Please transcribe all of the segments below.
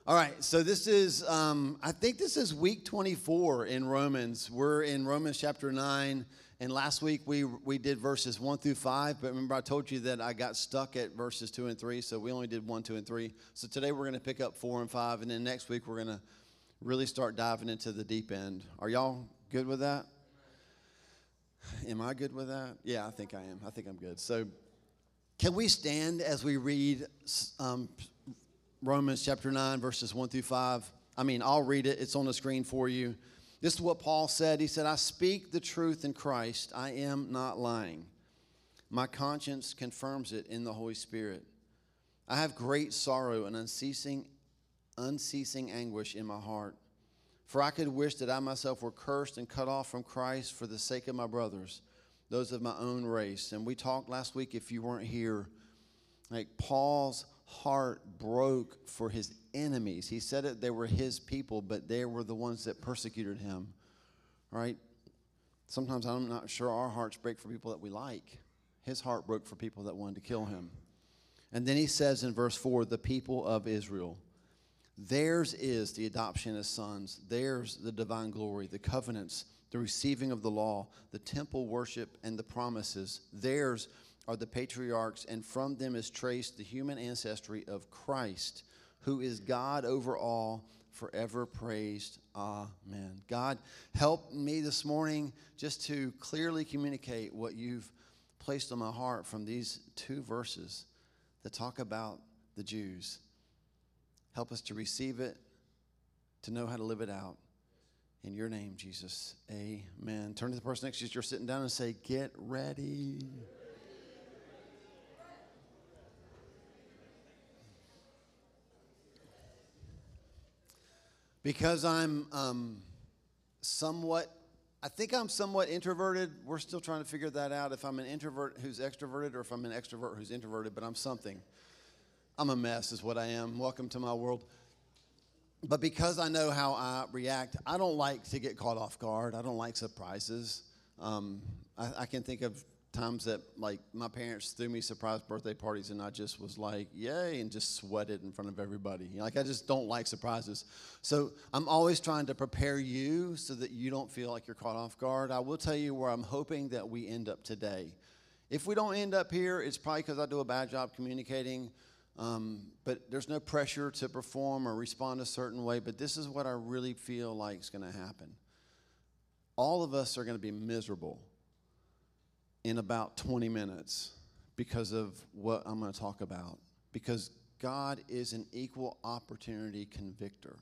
All right, so this is, I think this is week 24 in Romans. We're in Romans chapter 9, and last week we did verses 1 through 5, but remember I told you that I got stuck at verses 2 and 3, so we only did 1, 2, and 3. So today we're going to pick up 4 and 5, and then next week we're going to really start diving into the deep end. Are y'all good with that? Am I good with that? Yeah, I think I am. I think I'm good. So can we stand as we read Romans chapter 9, verses 1 through 5. I'll read it. It's on the screen for you. This is what Paul said. He said, I speak the truth in Christ. I am not lying. My conscience confirms it in the Holy Spirit. I have great sorrow and unceasing anguish in my heart. For I could wish that I myself were cursed and cut off from Christ for the sake of my brothers, those of my own race. And we talked last week, if you weren't here, like Paul's heart broke for his enemies. He said it, they were his people, but they were the ones that persecuted him, right? Sometimes I'm not sure our hearts break for people that we like. His heart broke for people that wanted to kill him. And then he says in verse 4, the people of Israel, theirs is the adoption as sons, theirs the divine glory, the covenants, the receiving of the law, the temple worship, and the promises. Theirs are the patriarchs, and from them is traced the human ancestry of Christ, who is God over all, forever praised. Amen. God, help me this morning just to clearly communicate what you've placed on my heart from these two verses that talk about the Jews. Help us to receive it, to know how to live it out. In your name, Jesus, amen. Turn to the person next to you as you're sitting down and say, get ready. Because I'm somewhat introverted. We're still trying to figure that out, if I'm an introvert who's extroverted or if I'm an extrovert who's introverted, but I'm something. I'm a mess is what I am. Welcome to my world. But because I know how I react, I don't like to get caught off guard. I don't like surprises. I can think of times that, like, my parents threw me surprise birthday parties and I just was like, yay, and just sweated in front of everybody. Like, I just don't like surprises. So I'm always trying to prepare you so that you don't feel like you're caught off guard. I will tell you where I'm hoping that we end up today. If we don't end up here, it's probably because I do a bad job communicating. But there's no pressure to perform or respond a certain way. But this is what I really feel like is going to happen. All of us are going to be miserable in about 20 minutes because of what I'm going to talk about. Because God is an equal opportunity convictor.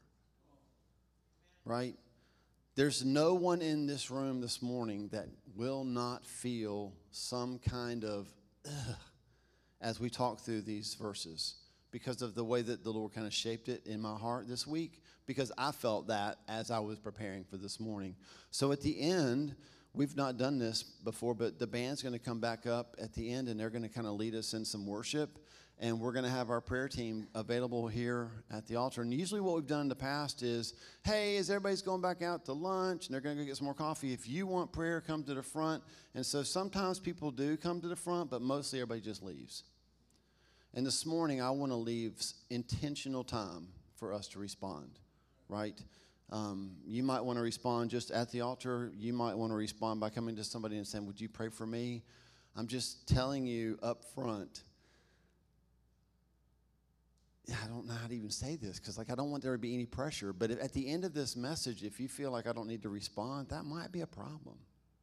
Right? There's no one in this room this morning that will not feel some kind of ugh as we talk through these verses because of the way that the Lord kind of shaped it in my heart this week, because I felt that as I was preparing for this morning. So at the end, we've not done this before, but the band's going to come back up at the end, and they're going to kind of lead us in some worship, and we're going to have our prayer team available here at the altar. And usually what we've done in the past is, hey, as everybody's going back out to lunch, and they're going to go get some more coffee, if you want prayer, come to the front. And so sometimes people do come to the front, but mostly everybody just leaves. And this morning, I want to leave intentional time for us to respond, right? You might want to respond just at the altar. You might want to respond by coming to somebody and saying, would you pray for me? I'm just telling you up front, I don't know how to even say this because, like, I don't want there to be any pressure. But at the end of this message, if you feel like I don't need to respond, that might be a problem.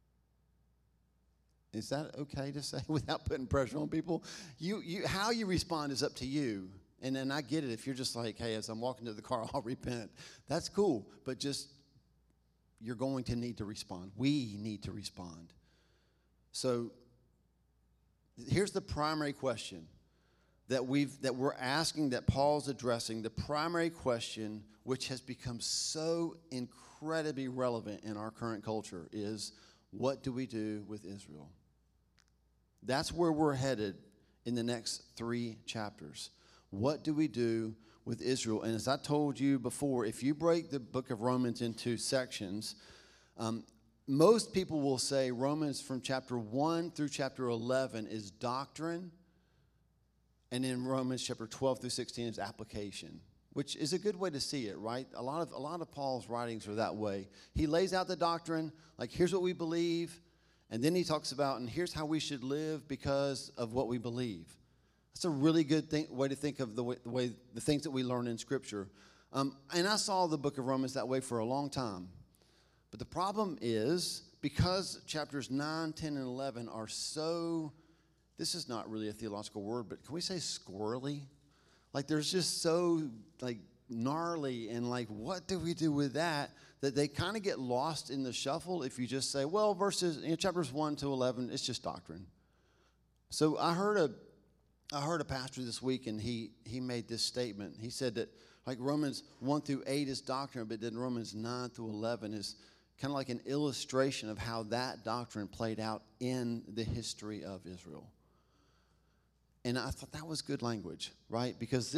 Is that okay to say without putting pressure on people? How you respond is up to you. And then I get it. If you're just like, hey, as I'm walking to the car, I'll repent. That's cool. But just, you're going to need to respond. We need to respond. So here's the primary question that we're asking, that Paul's addressing. The primary question, which has become so incredibly relevant in our current culture, is what do we do with Israel? That's where we're headed in the next 3 chapters. What do we do with Israel? And as I told you before, if you break the book of Romans into sections, most people will say Romans from chapter 1 through chapter 11 is doctrine, and in Romans chapter 12 through 16 is application. which is a good way to see it, right? A lot of Paul's writings are that way. He lays out the doctrine, like here's what we believe, and then he talks about, and here's how we should live because of what we believe. That's a really good way to think of the things that we learn in Scripture. And I saw the book of Romans that way for a long time. But the problem is, because chapters 9, 10, and 11 are so, this is not really a theological word, but can we say squirrely? Like there's just so like gnarly and like what do we do with that they kind of get lost in the shuffle if you just say, well, chapters 1 to 11, it's just doctrine. So I heard a pastor this week, and he made this statement. He said that like Romans 1 through 8 is doctrine, but then Romans 9 through 11 is kind of like an illustration of how that doctrine played out in the history of Israel. And I thought that was good language, right? Because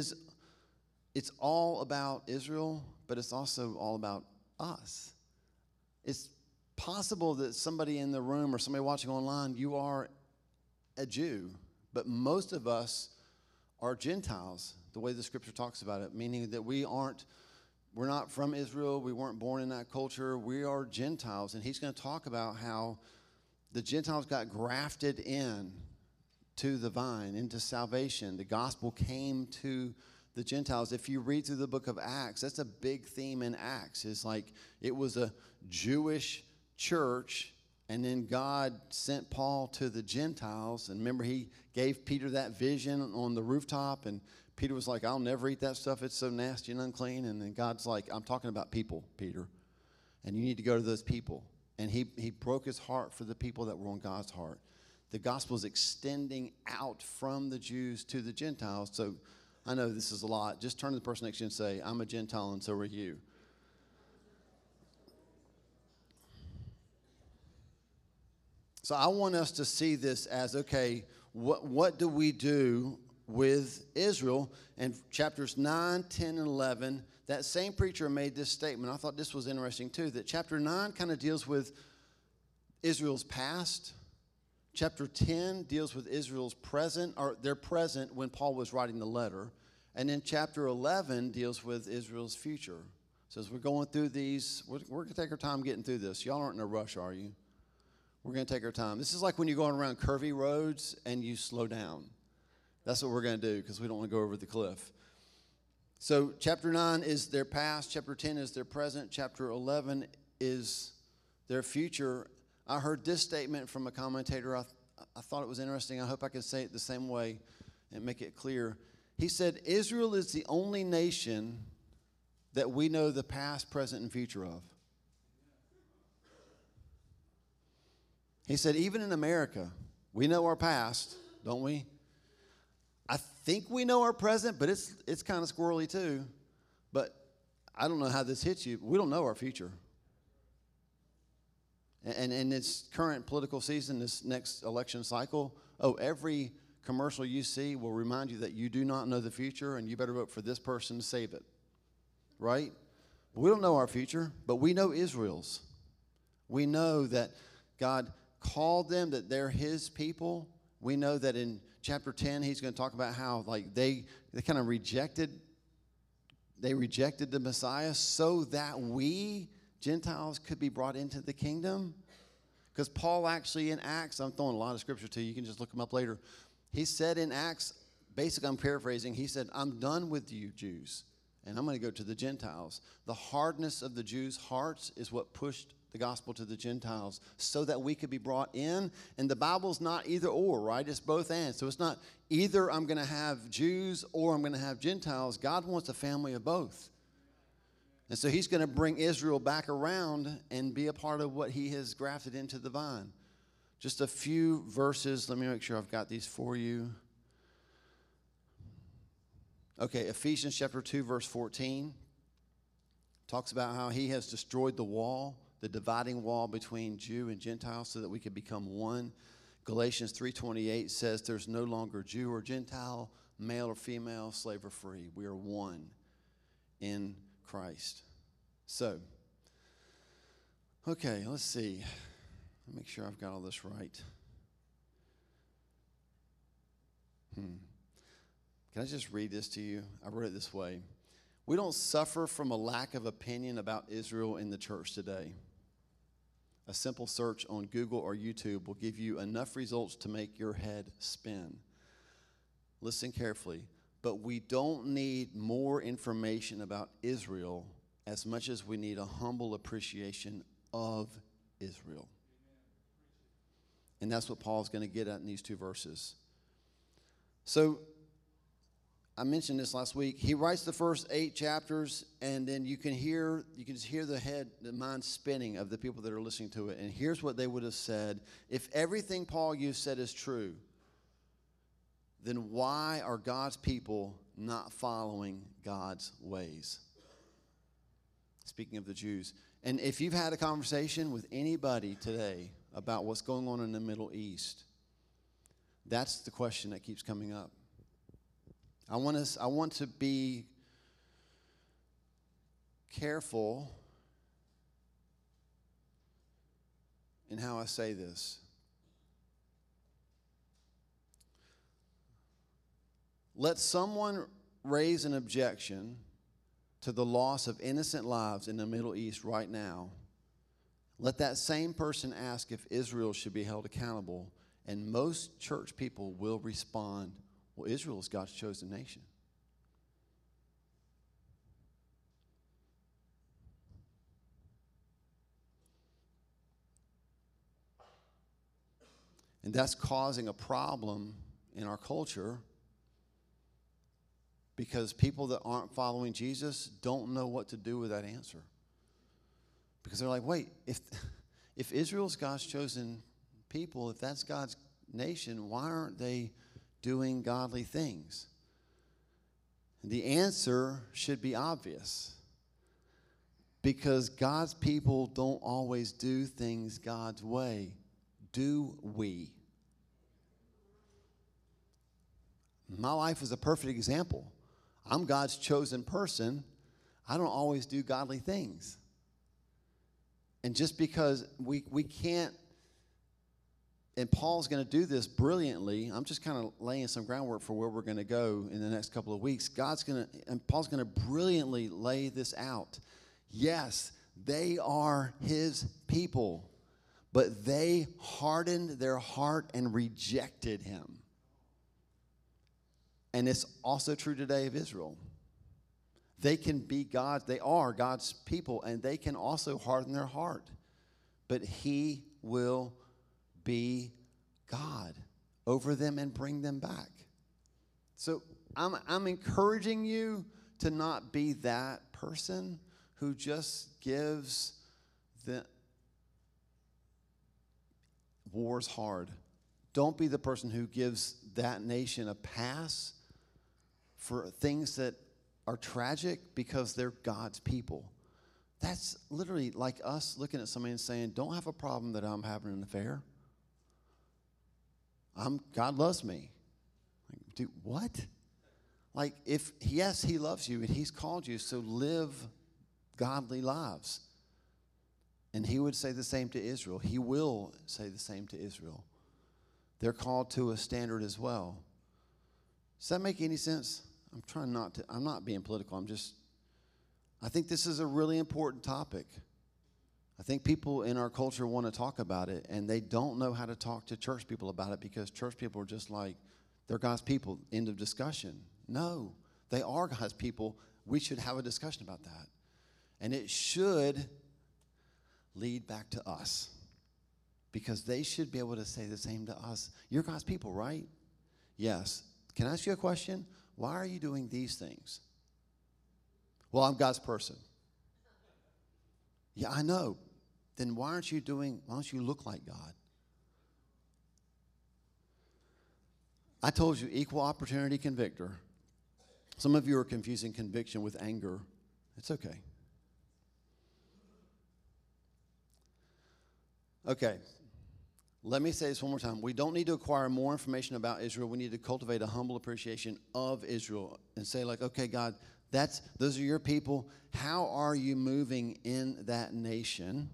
it's all about Israel, but it's also all about us. It's possible that somebody in the room or somebody watching online, you are a Jew, but most of us are Gentiles, the way the Scripture talks about it, meaning that we're not from Israel, we weren't born in that culture, we are Gentiles. And he's going to talk about how the Gentiles got grafted in to the vine, into salvation. The gospel came to the Gentiles. If you read through the book of Acts, that's a big theme in Acts. It's like it was a Jewish church, and then God sent Paul to the Gentiles. And remember, he gave Peter that vision on the rooftop, and Peter was like, I'll never eat that stuff. It's so nasty and unclean. And then God's like, I'm talking about people, Peter, and you need to go to those people. And he broke his heart for the people that were on God's heart. The gospel is extending out from the Jews to the Gentiles. So I know this is a lot. Just turn to the person next to you and say, I'm a Gentile and so are you. So I want us to see this as, okay, what do we do with Israel? And chapters 9, 10, and 11, that same preacher made this statement. I thought this was interesting too, that chapter 9 kind of deals with Israel's past. Chapter 10 deals with Israel's present, or their present when Paul was writing the letter. And then chapter 11 deals with Israel's future. So as we're going through these, we're going to take our time getting through this. Y'all aren't in a rush, are you? We're going to take our time. This is like when you're going around curvy roads and you slow down. That's what we're going to do because we don't want to go over the cliff. So chapter 9 is their past. Chapter 10 is their present. Chapter 11 is their future. I heard this statement from a commentator. I thought it was interesting. I hope I can say it the same way and make it clear. He said, Israel is the only nation that we know the past, present, and future of. He said, even in America, we know our past, don't we? I think we know our present, but it's kind of squirrely too. But I don't know how this hits you. We don't know our future. And in this current political season, this next election cycle, every commercial you see will remind you that you do not know the future and you better vote for this person to save it, right? We don't know our future, but we know Israel's. We know that God called them, that they're his people. We know that in chapter 10, he's going to talk about how like they kind of rejected the Messiah so that we Gentiles could be brought into the kingdom. Because Paul actually in Acts, I'm throwing a lot of scripture to you, you can just look them up later. He said in Acts, basically I'm paraphrasing, he said, I'm done with you Jews, and I'm going to go to the Gentiles. The hardness of the Jews' hearts is what pushed the gospel to the Gentiles so that we could be brought in. And the Bible's not either or, right? It's both and. So it's not either I'm going to have Jews or I'm going to have Gentiles. God wants a family of both. And so he's going to bring Israel back around and be a part of what he has grafted into the vine. Just a few verses. Let me make sure I've got these for you. Okay, Ephesians chapter 2, verse 14 talks about how he has destroyed the wall, the dividing wall between Jew and Gentile so that we could become one. Galatians 3:28 says there's no longer Jew or Gentile, male or female, slave or free. We are one in Christ. So, okay, let's see. Let me make sure I've got all this right. Can I just read this to you? I wrote it this way. We don't suffer from a lack of opinion about Israel in the church today. A simple search on Google or YouTube will give you enough results to make your head spin. Listen carefully. But we don't need more information about Israel as much as we need a humble appreciation of Israel. And that's what Paul's going to get at in these two verses. So, I mentioned this last week. He writes the first 8 chapters, and then you can just hear the mind spinning of the people that are listening to it. And here's what they would have said. If everything Paul you said is true, then why are God's people not following God's ways? Speaking of the Jews. And if you've had a conversation with anybody today about what's going on in the Middle East, that's the question that keeps coming up. I want to be careful in how I say this. Let someone raise an objection to the loss of innocent lives in the Middle East right now. Let that same person ask if Israel should be held accountable, and most church people will respond, well, Israel is God's chosen nation. And that's causing a problem in our culture because people that aren't following Jesus don't know what to do with that answer. Because they're like, wait, if Israel's God's chosen people, if that's God's nation, why aren't they doing godly things? And the answer should be obvious. Because God's people don't always do things God's way. Do we? My life is a perfect example. I'm God's chosen person. I don't always do godly things. And just because we can't, and Paul's going to do this brilliantly. I'm just kind of laying some groundwork for where we're going to go in the next couple of weeks. Paul's going to brilliantly lay this out. Yes, they are his people, but they hardened their heart and rejected him. And it's also true today of Israel. They are God's people, and they can also harden their heart. But he will be God over them and bring them back. So I'm encouraging you to not be that person who just gives the war's hard. Don't be the person who gives that nation a pass for things that are tragic because they're God's people. That's literally like us looking at somebody and saying, don't have a problem that I'm having an affair. God loves me. Like, dude, what? Like, yes, he loves you and he's called you, so live godly lives. And he would say the same to Israel. He will say the same to Israel. They're called to a standard as well. Does that make any sense? I'm not being political. I think this is a really important topic. I think people in our culture want to talk about it, and they don't know how to talk to church people about it because church people are just like, they're God's people, end of discussion. No, they are God's people. We should have a discussion about that. And it should lead back to us because they should be able to say the same to us. You're God's people, right? Yes. Can I ask you a question? Why are you doing these things? Well, I'm God's person. Yeah, I know. Then why don't you look like God? I told you, equal opportunity convictor. Some of you are confusing conviction with anger. It's okay. Okay. Let me say this one more time. We don't need to acquire more information about Israel. We need to cultivate a humble appreciation of Israel and say, like, okay, God, those are your people. How are you moving in that nation?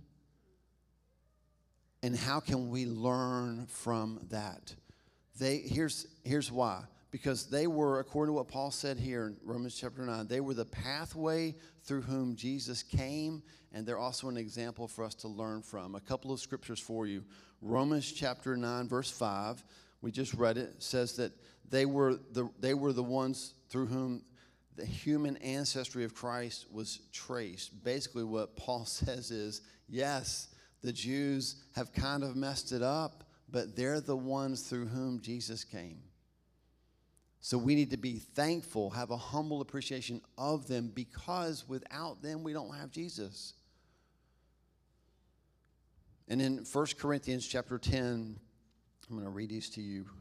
And how can we learn from that? Here's why. because they were, according to what Paul said here in Romans chapter 9, they were the pathway through whom Jesus came, and they're also an example for us to learn from. A couple of scriptures for you. Romans chapter 9, verse 5, we just read it, says that they were the ones through whom the human ancestry of Christ was traced. Basically what Paul says is, yes, the Jews have kind of messed it up, but they're the ones through whom Jesus came. So we need to be thankful, have a humble appreciation of them, because without them we don't have Jesus. And in 1 Corinthians chapter 10, I'm going to read these to you.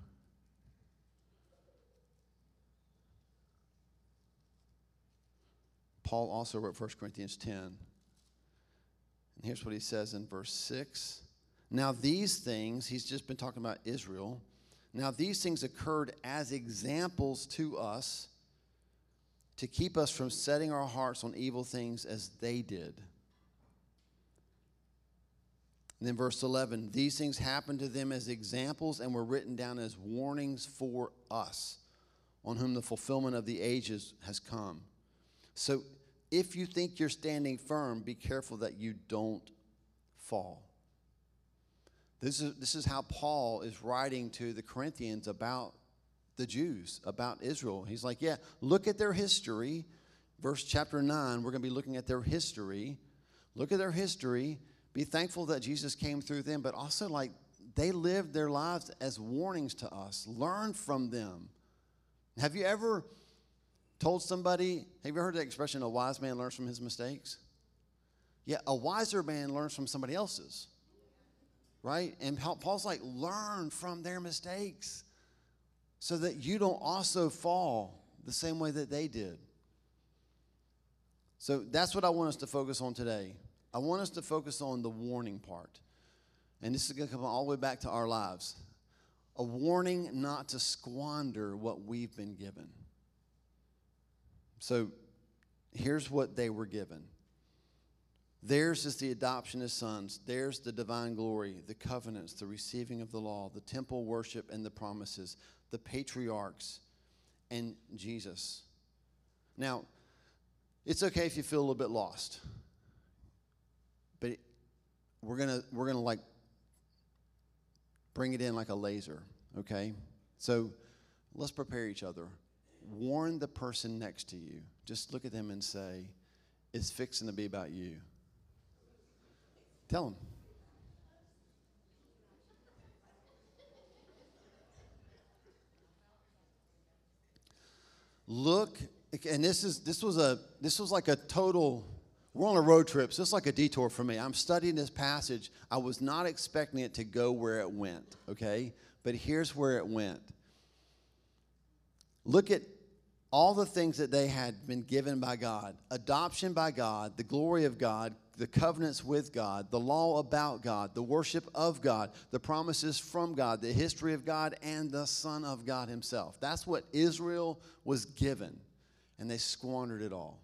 Paul also wrote 1 Corinthians 10. And here's what he says in verse 6. Now these things, he's just been talking about Israel. Now these things occurred as examples to us to keep us from setting our hearts on evil things as they did. And then verse 11, these things happened to them as examples and were written down as warnings for us, on whom the fulfillment of the ages has come. So if you think you're standing firm, be careful that you don't fall. This is how Paul is writing to the Corinthians about the Jews, about Israel. He's like, yeah, look at their history. Verse chapter 9, we're going to be looking at their history. Look at their history. Be thankful that Jesus came through them, but also like they lived their lives as warnings to us. Learn from them. Have you ever told somebody, have you heard the expression, a wise man learns from his mistakes? Yeah, a wiser man learns from somebody else's, right? And Paul's like, learn from their mistakes so that you don't also fall the same way that they did. So that's what I want us to focus on today. I want us to focus on the warning part. And this is going to come all the way back to our lives. A warning not to squander what we've been given. So here's what they were given. Theirs is the adoption as sons. Theirs the divine glory, the covenants, the receiving of the law, the temple worship and the promises, the patriarchs, and Jesus. Now, it's okay if you feel a little bit lost. But we're gonna like bring it in like a laser, okay? So let's prepare each other. Warn the person next to you. Just look at them and say, it's fixing to be about you. Tell them. Look, and this was like a total, we're on a road trip, so it's like a detour for me. I'm studying this passage. I was not expecting it to go where it went, okay? But here's where it went. Look at all the things that they had been given by God. Adoption by God, the glory of God, the covenants with God, the law about God, the worship of God, the promises from God, the history of God, and the Son of God himself. That's what Israel was given, and they squandered it all.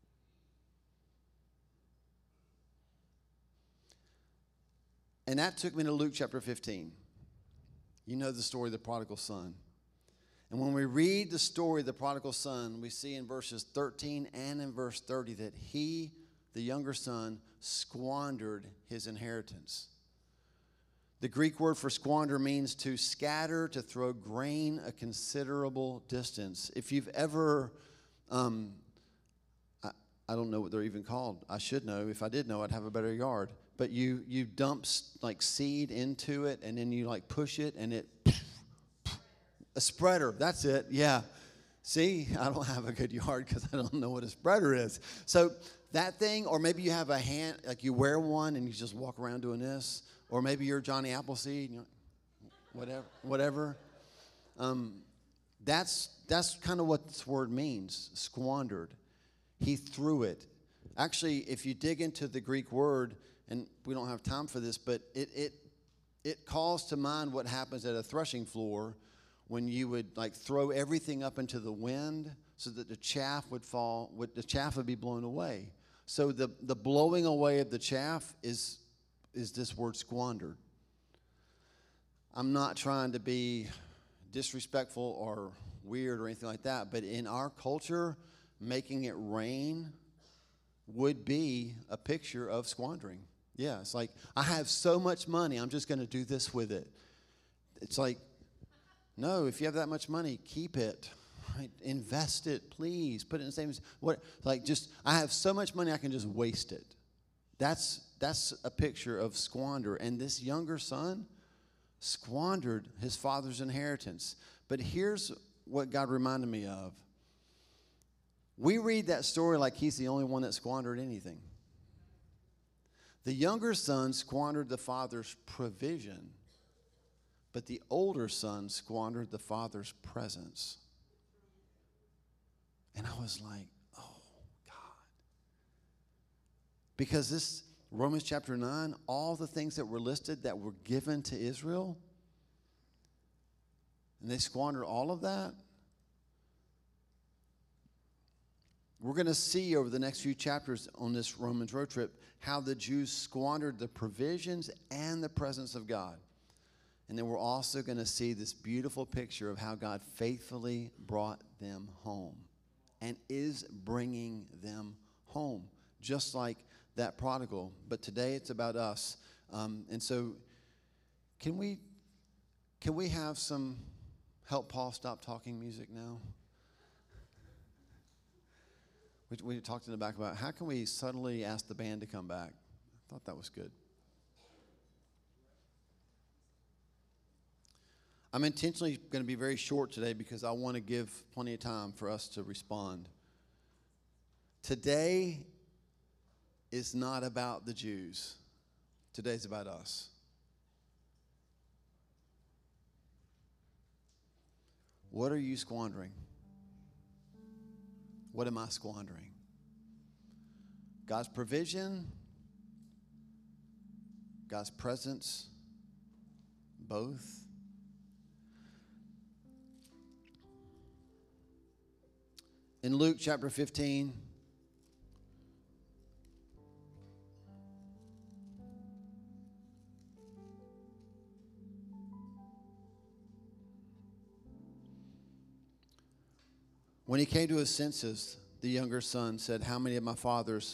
And that took me to Luke chapter 15. You know the story of the prodigal son. And when we read the story of the prodigal son, we see in verses 13 and in verse 30 that he, the younger son, squandered his inheritance. The Greek word for squander means to scatter, to throw grain a considerable distance. If you've ever, I don't know what they're even called. I should know. If I did know, I'd have a better yard. But you dump like seed into it, and then you like push it, and it, a spreader, that's it, yeah. See, I don't have a good yard because I don't know what a spreader is. So that thing, or maybe you have a hand, like you wear one and you just walk around doing this, or maybe you're Johnny Appleseed, you know, whatever. That's kind of what this word means, squandered. He threw it. Actually, if you dig into the Greek word, and we don't have time for this, but it calls to mind what happens at a threshing floor when you would like throw everything up into the wind so that the chaff would fall, the chaff would be blown away. So the blowing away of the chaff is this word squandered. I'm not trying to be disrespectful or weird or anything like that. But in our culture, making it rain would be a picture of squandering. Yeah, it's like, I have so much money, I'm just going to do this with it. It's like, no, if you have that much money, keep it. Right? Invest it, please. Put it in savings. I have so much money, I can just waste it. That's a picture of squander. And this younger son squandered his father's inheritance. But here's what God reminded me of. We read that story like he's the only one that squandered anything. The younger son squandered the father's provision, but the older son squandered the father's presence. And I was like, oh, God. Because this Romans chapter 9, all the things that were listed that were given to Israel, and they squandered all of that. We're going to see over the next few chapters on this Romans road trip how the Jews squandered the provisions and the presence of God. And then we're also going to see this beautiful picture of how God faithfully brought them home and is bringing them home, just like that prodigal. But today it's about us. And so can we have some help Paul stop talking music now? We talked in the back about how can we subtly ask the band to come back. I thought that was good. I'm intentionally going to be very short today because I want to give plenty of time for us to respond. Today is not about the Jews. Today's about us. What are you squandering? What am I squandering? God's provision, God's presence, both. In Luke chapter 15, when he came to his senses, the younger son said, how many of my father's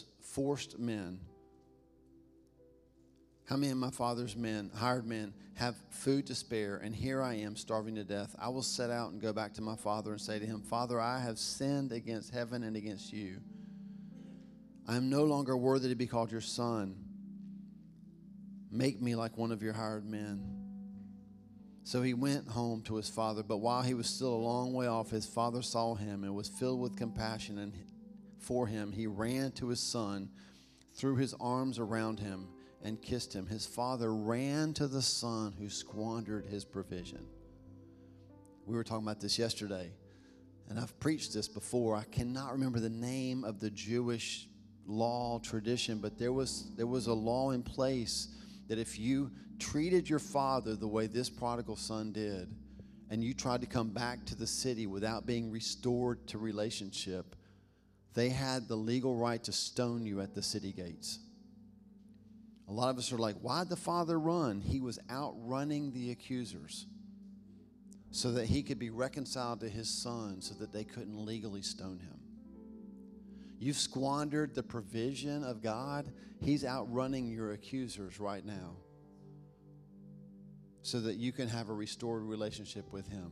hired men, have food to spare, and here I am starving to death? I will set out and go back to my father and say to him, Father, I have sinned against heaven and against you. I am no longer worthy to be called your son. Make me like one of your hired men. So he went home to his father, but while he was still a long way off, his father saw him and was filled with compassion, and for him he ran to his son, threw his arms around him, and kissed him. His father ran to the son who squandered his provision. We were talking about this yesterday, and I've preached this before. I cannot remember the name of the Jewish law tradition, but there was a law in place that if you treated your father the way this prodigal son did, and you tried to come back to the city without being restored to relationship, they had the legal right to stone you at the city gates. A lot of us are like, why'd the father run? He was outrunning the accusers so that he could be reconciled to his son so that they couldn't legally stone him. You've squandered the provision of God. He's outrunning your accusers right now so that you can have a restored relationship with him.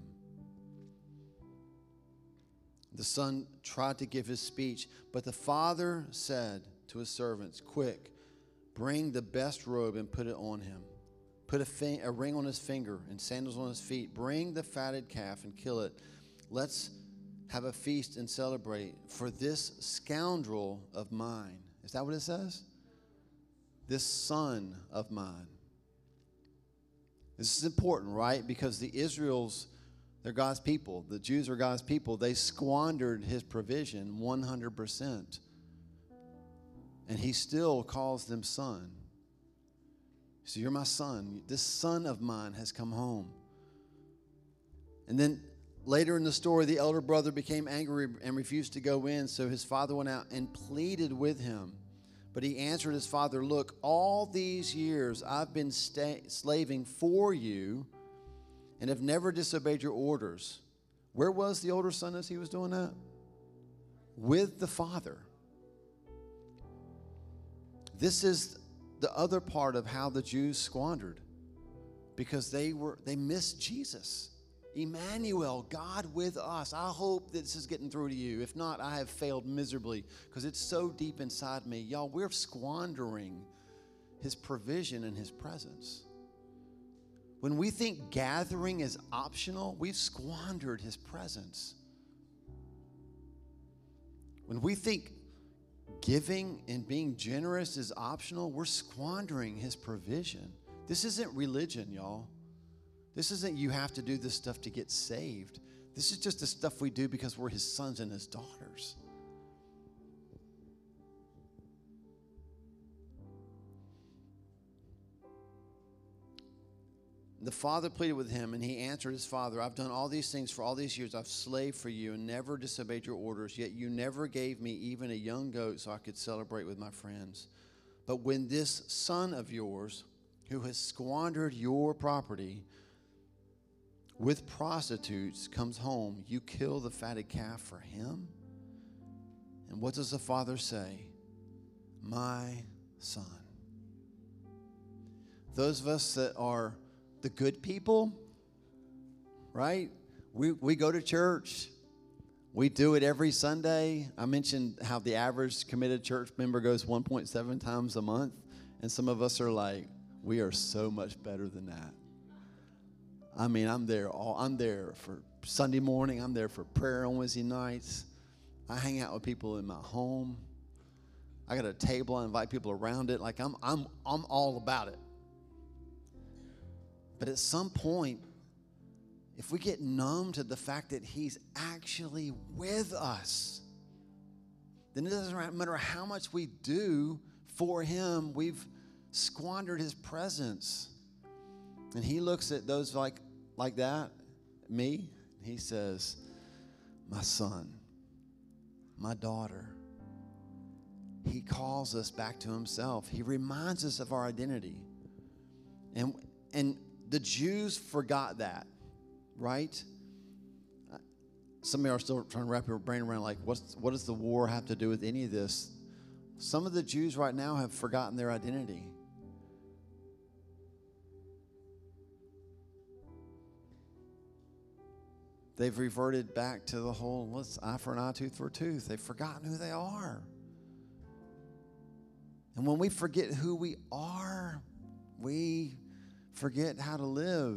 The son tried to give his speech, but the father said to his servants, quick, bring the best robe and put it on him. Put a ring on his finger and sandals on his feet. Bring the fatted calf and kill it. Let's have a feast and celebrate. For this scoundrel of mine, is that what it says? This son of mine. This is important, right? Because the Israels, they're God's people. The Jews are God's people. They squandered his provision 100%. And he still calls them son. So you're my son. This son of mine has come home. And then later in the story, the elder brother became angry and refused to go in. So his father went out and pleaded with him. But he answered his father, look, all these years I've been slaving for you and have never disobeyed your orders. Where was the older son as he was doing that? With the father. This is the other part of how the Jews squandered, because they missed Jesus. Emmanuel, God with us. I hope this is getting through to you. If not, I have failed miserably, because it's so deep inside me. Y'all, we're squandering his provision and his presence. When we think gathering is optional, we've squandered his presence. When we think giving and being generous is optional, we're squandering his provision. This isn't religion, y'all. This isn't you have to do this stuff to get saved. This is just the stuff we do because we're his sons and his daughters. The father pleaded with him, and he answered his father, I've done all these things for all these years. I've slaved for you and never disobeyed your orders, yet you never gave me even a young goat so I could celebrate with my friends. But when this son of yours, who has squandered your property with prostitutes, comes home, you kill the fatted calf for him? And what does the father say? My son. Those of us that are the good people, right? We go to church. We do it every Sunday. I mentioned how the average committed church member goes 1.7 times a month. And some of us are like, we are so much better than that. I mean, I'm there for Sunday morning. I'm there for prayer on Wednesday nights. I hang out with people in my home. I got a table. I invite people around it. Like I'm all about it. But at some point, if we get numb to the fact that he's actually with us, then it doesn't matter how much we do for him, we've squandered his presence. And he looks at those like that, me, he says, my son, my daughter. He calls us back to himself. He reminds us of our identity. And the Jews forgot that, right? Some of you are still trying to wrap your brain around, like, what does the war have to do with any of this? Some of the Jews right now have forgotten their identity. They've reverted back to the whole, let's eye for an eye, tooth for a tooth. They've forgotten who they are. And when we forget who we are, we forget how to live.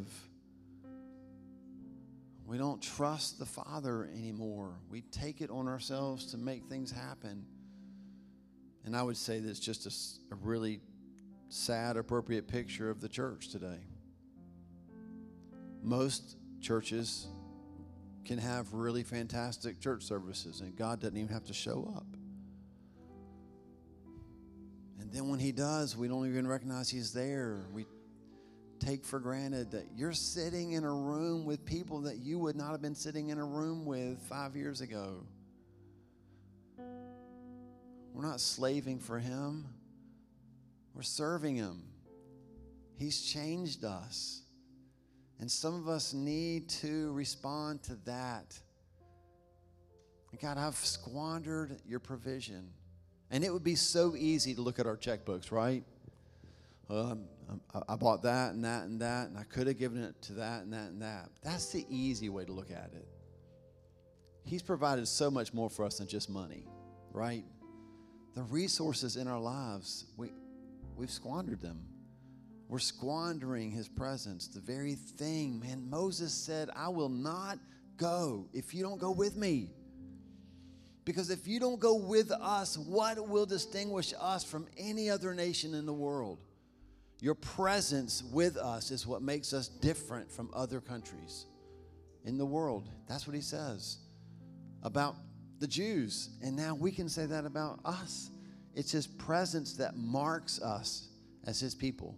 We don't trust the Father anymore. We take it on ourselves to make things happen. And I would say that's just a really sad, appropriate picture of the church today. Most churches can have really fantastic church services, and God doesn't even have to show up. And then when he does, we don't even recognize he's there. We take for granted that you're sitting in a room with people that you would not have been sitting in a room with 5 years ago. We're not slaving for him. We're serving him. He's changed us. And some of us need to respond to that. God, I've squandered your provision. And it would be so easy to look at our checkbooks, right? I bought that and that and that, and I could have given it to that and that and that. That's the easy way to look at it. He's provided so much more for us than just money, right? The resources in our lives, we've squandered them. We're squandering his presence, the very thing. Man, Moses said, I will not go if you don't go with me. Because if you don't go with us, what will distinguish us from any other nation in the world? Your presence with us is what makes us different from other countries in the world. That's what he says about the Jews. And now we can say that about us. It's his presence that marks us as his people.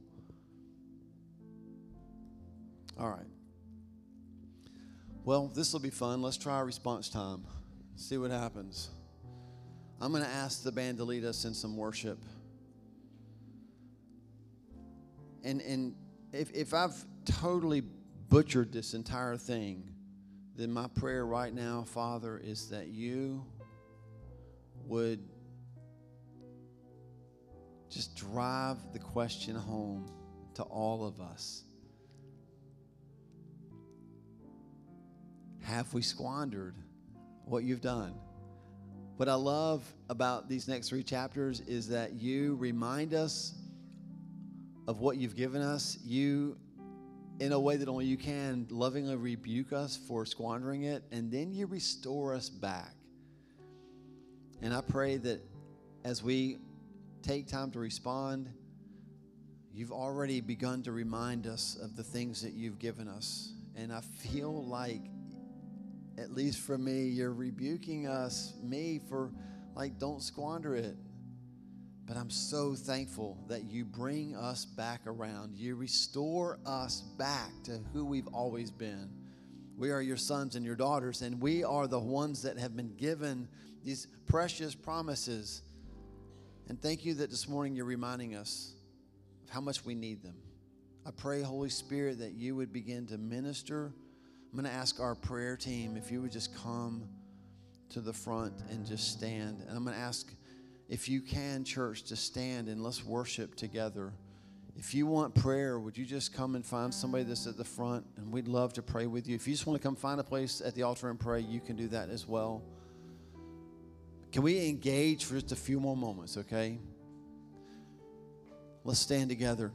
All right. Well, this will be fun. Let's try a response time. See what happens. I'm going to ask the band to lead us in some worship. And if I've totally butchered this entire thing, then my prayer right now, Father, is that you would just drive the question home to all of us. Have we squandered what you've done? What I love about these next 3 chapters is that you remind us of what you've given us. You, in a way that only you can, lovingly rebuke us for squandering it, and then you restore us back. And I pray that as we take time to respond, you've already begun to remind us of the things that you've given us. And I feel like, at least for me, you're rebuking me for, don't squander it. But I'm so thankful that you bring us back around. You restore us back to who we've always been. We are your sons and your daughters, and we are the ones that have been given these precious promises. And thank you that this morning you're reminding us of how much we need them. I pray, Holy Spirit, that you would begin to minister. I'm going to ask our prayer team if you would just come to the front and just stand. And I'm going to ask, if you can, church, to stand and let's worship together. If you want prayer, would you just come and find somebody that's at the front, and we'd love to pray with you. If you just want to come find a place at the altar and pray, you can do that as well. Can we engage for just a few more moments, okay? Let's stand together.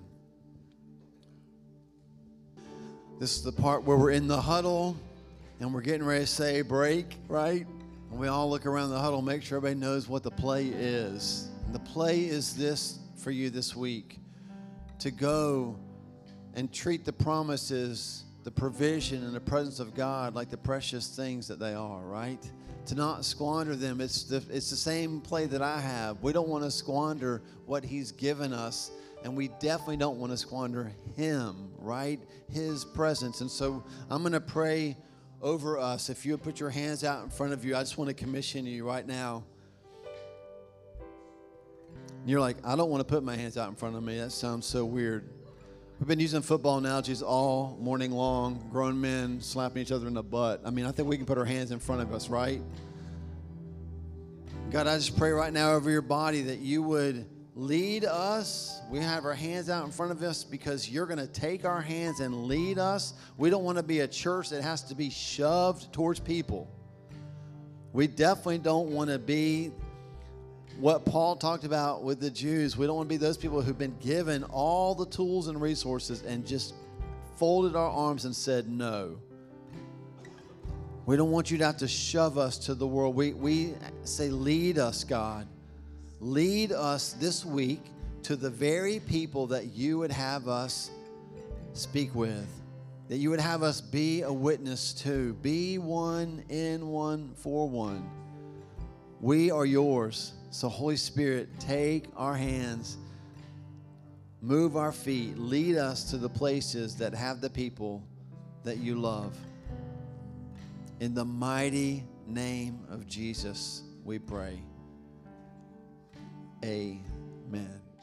This is the part where we're in the huddle and we're getting ready to say break, right? And we all look around the huddle, make sure everybody knows what the play is. And the play is this for you this week: to go and treat the promises, the provision, and the presence of God like the precious things that they are, right? To not squander them. It's the same play that I have. We don't want to squander what he's given us, and we definitely don't want to squander him, right? His presence. And so I'm going to pray over us. If you would put your hands out in front of you, I just want to commission you right now. You're like, I don't want to put my hands out in front of me. That sounds so weird. We've been using football analogies all morning long, grown men slapping each other in the butt. I mean, I think we can put our hands in front of us, right? God, I just pray right now over your body that you would lead us. We have our hands out in front of us because you're going to take our hands and lead us. We don't want to be a church that has to be shoved towards people. We definitely don't want to be what Paul talked about with the Jews. We don't want to be those people who've been given all the tools and resources and just folded our arms and said no. We don't want you to have to shove us to the world. We say, lead us, God. Lead us this week to the very people that you would have us speak with, that you would have us be a witness to. Be one in one for one. We are yours. So Holy Spirit, take our hands, move our feet, lead us to the places that have the people that you love. In the mighty name of Jesus, we pray. Amen.